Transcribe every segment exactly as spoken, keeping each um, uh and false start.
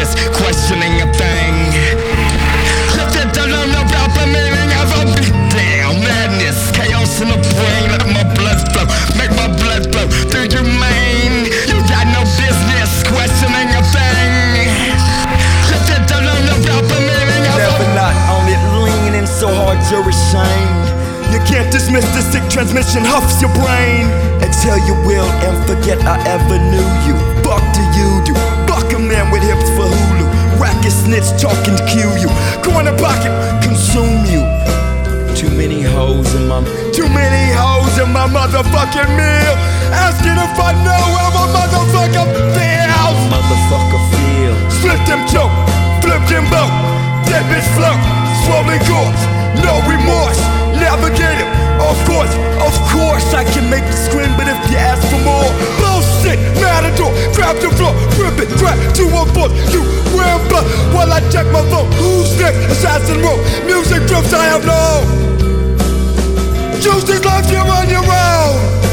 business questioning a thing. If you don't know about the meaning of a beat down, madness, chaos in the brain, let my blood flow, make my blood flow through your mane. You got no business questioning a thing. If you don't know about the meaning of Never a not on it, leaning so hard you're ashamed. You can't dismiss the sick transmission, huffs your brain. Exhale you will and forget I ever knew you. Fuck do you do? Fuck a man with hips for Hulu. Racket snitch talking to cue you. Corner pocket consume you. Too many hoes in my Too many hoes in my motherfucking meal. Asking if I know how my motherfucker feels. Motherfucker feel. Split them choke, flip them boat. Dead bitch float, swollen gorge. No remorse, navigate it. Of course, of course I can make you scream, but if you ask for more, bullshit, matador, grab the floor, rip it, grab two one four. You wearing blood while I check my phone. Who's next? Assassin roll, music drifts I have no. Choose this life, you're on your own.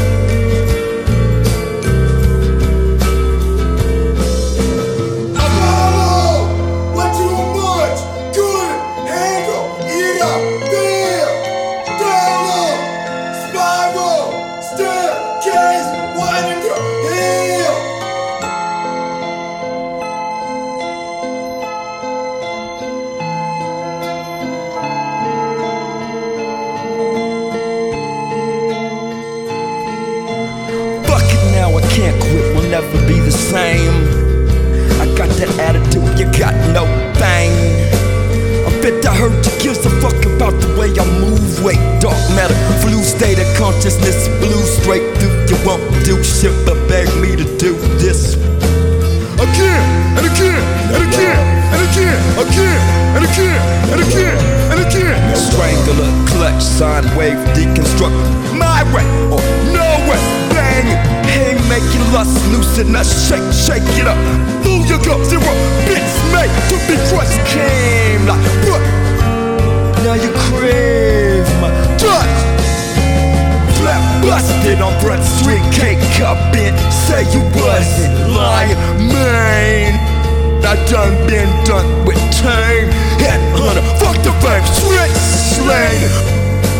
Can't quit, will never be the same. I got that attitude, you got no thing. I bet I heard you gives a fuck about the way I move. Wait, dark matter, flu state of consciousness, blue straight through. You won't do shit but beg me to do this again and again and again and again, again and again and again and again. Strangler, clutch, sine wave, deconstruct. My way or no way, bang it. Hang, make you lust, loosen us, shake, shake it up. Move your go, zero, bits made to be crushed. Came like what? Now you crave my touch. Flat busted on Front Street, cake cup in. Say you wasn't lying, man. I done been done with tame. Headhunter, fuck the fame, switch slang.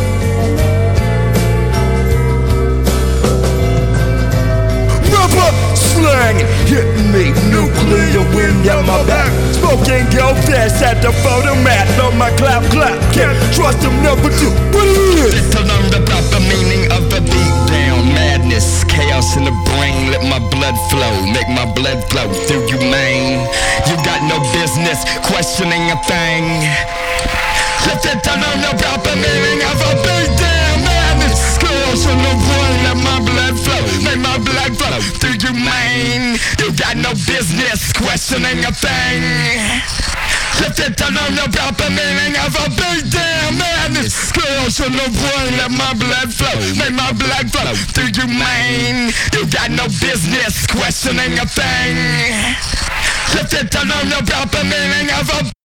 Slang hitting me, nuclear wind at my back. Smoking girl fast at the photo mat. On my clap clap, can't trust them, never do. What it is? To learn about the meaning of the beat down, madness, chaos in the brain. Let my blood flow, make my blood flow through you, man. You got no business questioning a thing. If you don't know about the meaning of a beat down, madness, chaos in the brain. Let my blood flow, make my blood flow through you, man. You got no business questioning a thing. If you don't know about the meaning of a beat down, madness, chaos in the brain. Let my blood flow, make my blood flow through you, man. You got no business questioning a thing. If you don't know about the meaning of a